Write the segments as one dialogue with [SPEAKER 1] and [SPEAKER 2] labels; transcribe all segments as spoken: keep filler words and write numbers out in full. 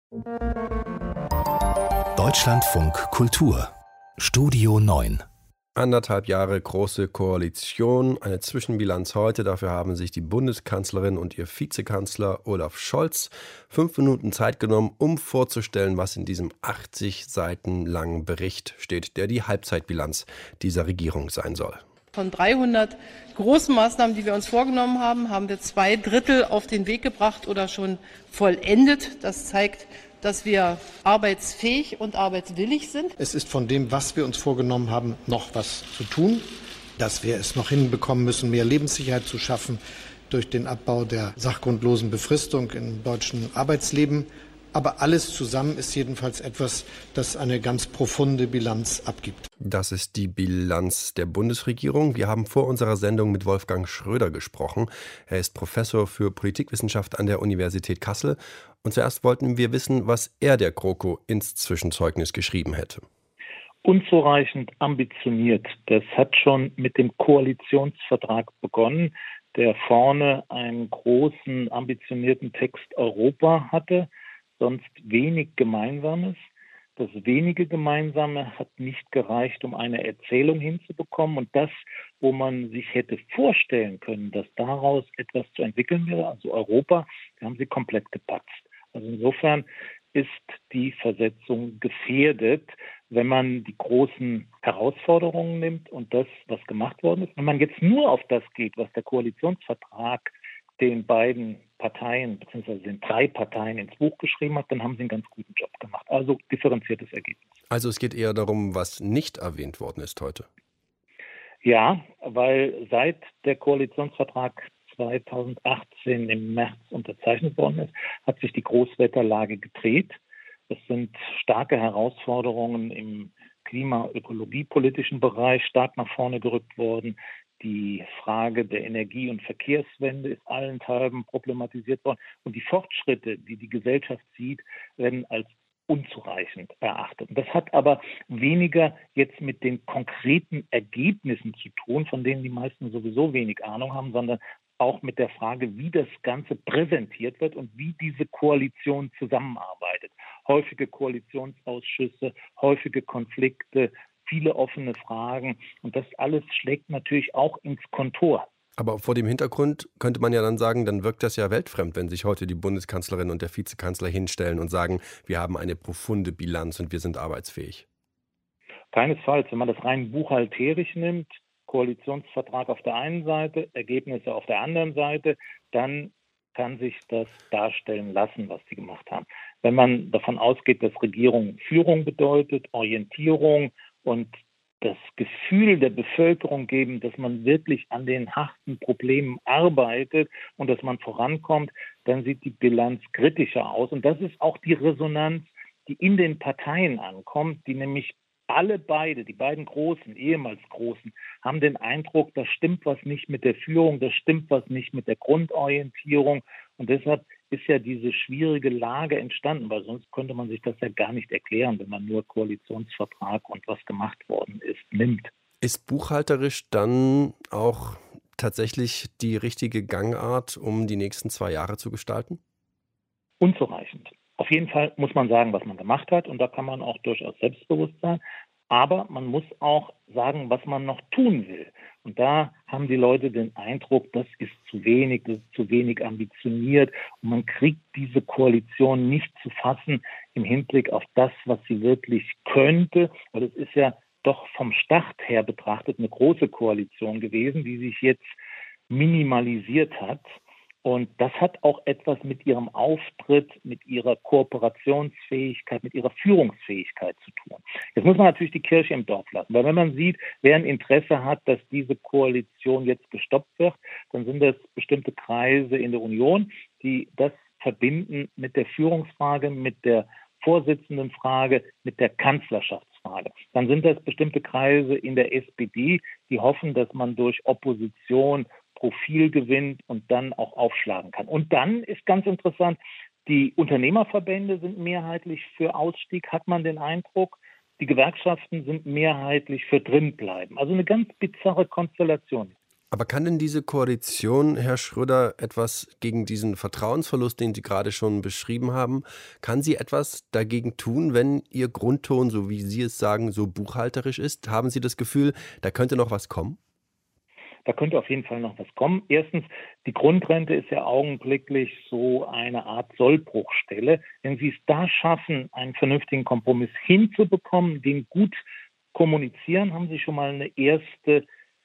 [SPEAKER 1] Deutschlandfunk Kultur Studio neun.
[SPEAKER 2] Anderthalb Jahre große Koalition, eine Zwischenbilanz heute. Dafür haben sich die Bundeskanzlerin und ihr Vizekanzler Olaf Scholz fünf Minuten Zeit genommen, um vorzustellen, was in diesem achtzig Seiten langen Bericht steht, der die Halbzeitbilanz dieser Regierung sein soll.
[SPEAKER 3] Von dreihundert großen Maßnahmen, die wir uns vorgenommen haben, haben wir zwei Drittel auf den Weg gebracht oder schon vollendet. Das zeigt, dass wir arbeitsfähig und arbeitswillig sind.
[SPEAKER 4] Es ist von dem, was wir uns vorgenommen haben, noch was zu tun. Dass wir es noch hinbekommen müssen, mehr Lebenssicherheit zu schaffen durch den Abbau der sachgrundlosen Befristung im deutschen Arbeitsleben. Aber alles zusammen ist jedenfalls etwas, das eine ganz profunde Bilanz abgibt.
[SPEAKER 2] Das ist die Bilanz der Bundesregierung. Wir haben vor unserer Sendung mit Wolfgang Schröder gesprochen. Er ist Professor für Politikwissenschaft an der Universität Kassel. Und zuerst wollten wir wissen, was er der GroKo ins Zwischenzeugnis geschrieben hätte.
[SPEAKER 5] Unzureichend ambitioniert. Das hat schon mit dem Koalitionsvertrag begonnen, der vorne einen großen, ambitionierten Text Europa hatte. Sonst wenig Gemeinsames. Das wenige Gemeinsame hat nicht gereicht, um eine Erzählung hinzubekommen. Und das, wo man sich hätte vorstellen können, dass daraus etwas zu entwickeln wäre, also Europa, da haben sie komplett gepatzt. Also insofern ist die Versetzung gefährdet, wenn man die großen Herausforderungen nimmt und das, was gemacht worden ist. Wenn man jetzt nur auf das geht, was der Koalitionsvertrag den beiden Parteien, beziehungsweise den drei Parteien ins Buch geschrieben hat, dann haben sie einen ganz guten Job gemacht. Also differenziertes Ergebnis.
[SPEAKER 2] Also es geht eher darum, was nicht erwähnt worden ist heute.
[SPEAKER 5] Ja, weil seit der Koalitionsvertrag zweitausendachtzehn im März unterzeichnet worden ist, hat sich die Großwetterlage gedreht. Es sind starke Herausforderungen im klima-ökologiepolitischen Bereich stark nach vorne gerückt worden. Die Frage der Energie- und Verkehrswende ist allenthalben problematisiert worden. Und die Fortschritte, die die Gesellschaft sieht, werden als unzureichend erachtet. Das hat aber weniger jetzt mit den konkreten Ergebnissen zu tun, von denen die meisten sowieso wenig Ahnung haben, sondern auch mit der Frage, wie das Ganze präsentiert wird und wie diese Koalition zusammenarbeitet. Häufige Koalitionsausschüsse, häufige Konflikte, viele offene Fragen. Und das alles schlägt natürlich auch ins Kontor.
[SPEAKER 2] Aber vor dem Hintergrund könnte man ja dann sagen, dann wirkt das ja weltfremd, wenn sich heute die Bundeskanzlerin und der Vizekanzler hinstellen und sagen, wir haben eine profunde Bilanz und wir sind arbeitsfähig.
[SPEAKER 5] Keinesfalls. Wenn man das rein buchhalterisch nimmt, Koalitionsvertrag auf der einen Seite, Ergebnisse auf der anderen Seite, dann kann sich das darstellen lassen, was sie gemacht haben. Wenn man davon ausgeht, dass Regierung Führung bedeutet, Orientierung und das Gefühl der Bevölkerung geben, dass man wirklich an den harten Problemen arbeitet und dass man vorankommt, dann sieht die Bilanz kritischer aus. Und das ist auch die Resonanz, die in den Parteien ankommt, die nämlich alle beide, die beiden Großen, ehemals Großen, haben den Eindruck, da stimmt was nicht mit der Führung, da stimmt was nicht mit der Grundorientierung. Und deshalb ist ja diese schwierige Lage entstanden, weil sonst könnte man sich das ja gar nicht erklären, wenn man nur Koalitionsvertrag und was gemacht worden ist, nimmt.
[SPEAKER 2] Ist buchhalterisch dann auch tatsächlich die richtige Gangart, um die nächsten zwei Jahre zu gestalten?
[SPEAKER 5] Unzureichend. Auf jeden Fall muss man sagen, was man gemacht hat, und da kann man auch durchaus selbstbewusst sein. Aber man muss auch sagen, was man noch tun will. Und da haben die Leute den Eindruck, das ist zu wenig, das ist zu wenig ambitioniert. Und man kriegt diese Koalition nicht zu fassen im Hinblick auf das, was sie wirklich könnte. Weil es ist ja doch vom Start her betrachtet eine große Koalition gewesen, die sich jetzt minimalisiert hat. Und das hat auch etwas mit ihrem Auftritt, mit ihrer Kooperationsfähigkeit, mit ihrer Führungsfähigkeit zu tun. Jetzt muss man natürlich die Kirche im Dorf lassen, weil wenn man sieht, wer ein Interesse hat, dass diese Koalition jetzt gestoppt wird, dann sind das bestimmte Kreise in der Union, die das verbinden mit der Führungsfrage, mit der Vorsitzendenfrage, mit der Kanzlerschaftsfrage. Dann sind das bestimmte Kreise in der S P D, die hoffen, dass man durch Opposition Profil gewinnt und dann auch aufschlagen kann. Und dann ist ganz interessant, die Unternehmerverbände sind mehrheitlich für Ausstieg, hat man den Eindruck. Die Gewerkschaften sind mehrheitlich für drinbleiben. Also eine ganz bizarre Konstellation.
[SPEAKER 2] Aber kann denn diese Koalition, Herr Schröder, etwas gegen diesen Vertrauensverlust, den Sie gerade schon beschrieben haben, kann sie etwas dagegen tun, wenn Ihr Grundton, so wie Sie es sagen, so buchhalterisch ist? Haben Sie das Gefühl, da könnte noch was kommen?
[SPEAKER 5] Da könnte auf jeden Fall noch was kommen. Erstens, die Grundrente ist ja augenblicklich so eine Art Sollbruchstelle. Wenn Sie es da schaffen, einen vernünftigen Kompromiss hinzubekommen, den gut kommunizieren, haben Sie schon mal eine erste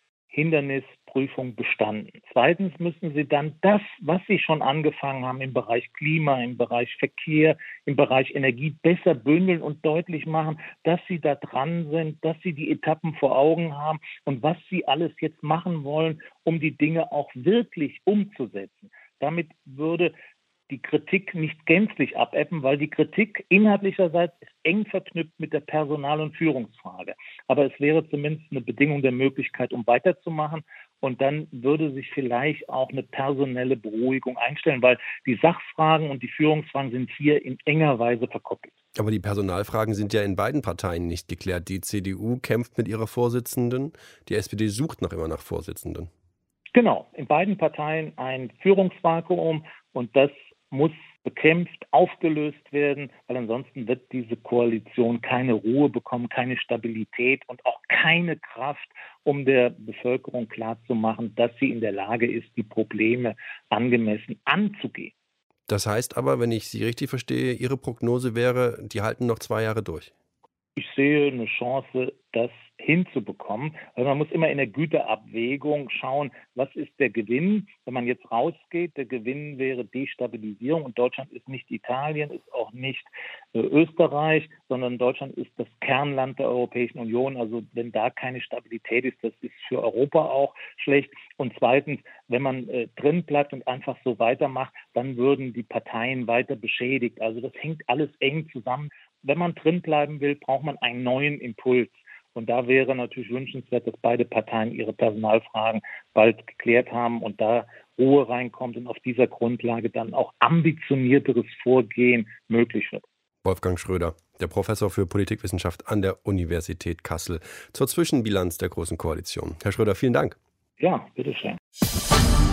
[SPEAKER 5] Hindernisprüfung bestanden. Zweitens müssen Sie dann das, was Sie schon angefangen haben im Bereich Klima, im Bereich Verkehr, im Bereich Energie besser bündeln und deutlich machen, dass Sie da dran sind, dass Sie die Etappen vor Augen haben und was Sie alles jetzt machen wollen, um die Dinge auch wirklich umzusetzen. Damit würde die Kritik nicht gänzlich abebben, weil die Kritik inhaltlicherseits ist eng verknüpft mit der Personal- und Führungsfrage. Aber es wäre zumindest eine Bedingung der Möglichkeit, um weiterzumachen. Und dann würde sich vielleicht auch eine personelle Beruhigung einstellen, weil die Sachfragen und die Führungsfragen sind hier in enger Weise verkoppelt.
[SPEAKER 2] Aber die Personalfragen sind ja in beiden Parteien nicht geklärt. Die C D U kämpft mit ihrer Vorsitzenden, die S P D sucht noch immer nach Vorsitzenden.
[SPEAKER 5] Genau, in beiden Parteien ein Führungsvakuum und das muss bekämpft, aufgelöst werden, weil ansonsten wird diese Koalition keine Ruhe bekommen, keine Stabilität und auch keine Kraft, um der Bevölkerung klarzumachen, dass sie in der Lage ist, die Probleme angemessen anzugehen.
[SPEAKER 2] Das heißt aber, wenn ich Sie richtig verstehe, Ihre Prognose wäre, die halten noch zwei Jahre durch.
[SPEAKER 5] Ich sehe eine Chance, das hinzubekommen. Also man muss immer in der Güterabwägung schauen, was ist der Gewinn, wenn man jetzt rausgeht. Der Gewinn wäre Destabilisierung und Deutschland ist nicht Italien, ist auch nicht äh, Österreich, sondern Deutschland ist das Kernland der Europäischen Union. Also wenn da keine Stabilität ist, das ist für Europa auch schlecht. Und zweitens, wenn man äh, drin bleibt und einfach so weitermacht, dann würden die Parteien weiter beschädigt. Also das hängt alles eng zusammen. Wenn man drin bleiben will, braucht man einen neuen Impuls. Und da wäre natürlich wünschenswert, dass beide Parteien ihre Personalfragen bald geklärt haben und da Ruhe reinkommt und auf dieser Grundlage dann auch ambitionierteres Vorgehen möglich wird.
[SPEAKER 2] Wolfgang Schröder, der Professor für Politikwissenschaft an der Universität Kassel, zur Zwischenbilanz der Großen Koalition. Herr Schröder, vielen Dank.
[SPEAKER 5] Ja, bitteschön.